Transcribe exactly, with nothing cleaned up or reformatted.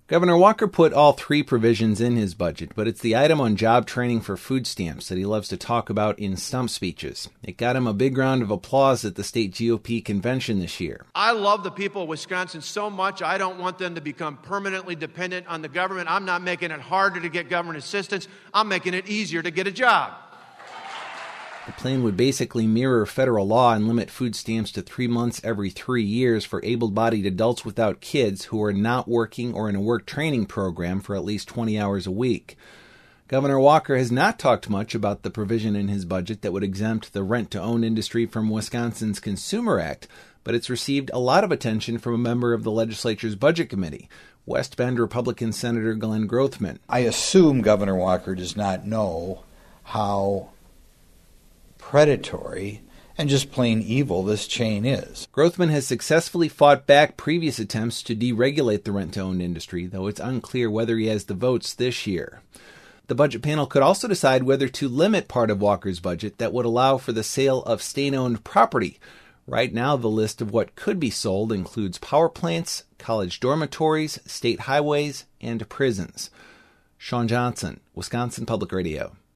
Governor Walker put all three provisions in his budget, but it's the item on job training for food stamps that he loves to talk about in stump speeches. It got him a big round of applause at the state G O P convention this year. I love the people of Wisconsin so much, I don't want them to become permanently dependent on the government. I'm not making it harder to get government assistance. I'm making it easier to get a job. The plan would basically mirror federal law and limit food stamps to three months every three years for able-bodied adults without kids who are not working or in a work training program for at least twenty hours a week. Governor Walker has not talked much about the provision in his budget that would exempt the rent-to-own industry from Wisconsin's Consumer Act, but it's received a lot of attention from a member of the legislature's Budget Committee, West Bend Republican Senator Glenn Grothman. I assume Governor Walker does not know how predatory and just plain evil this chain is. Grothman has successfully fought back previous attempts to deregulate the rent-to-own industry, though it's unclear whether he has the votes this year. The budget panel could also decide whether to limit part of Walker's budget that would allow for the sale of state-owned property. Right now, the list of what could be sold includes power plants, college dormitories, state highways, and prisons. Sean Johnson, Wisconsin Public Radio.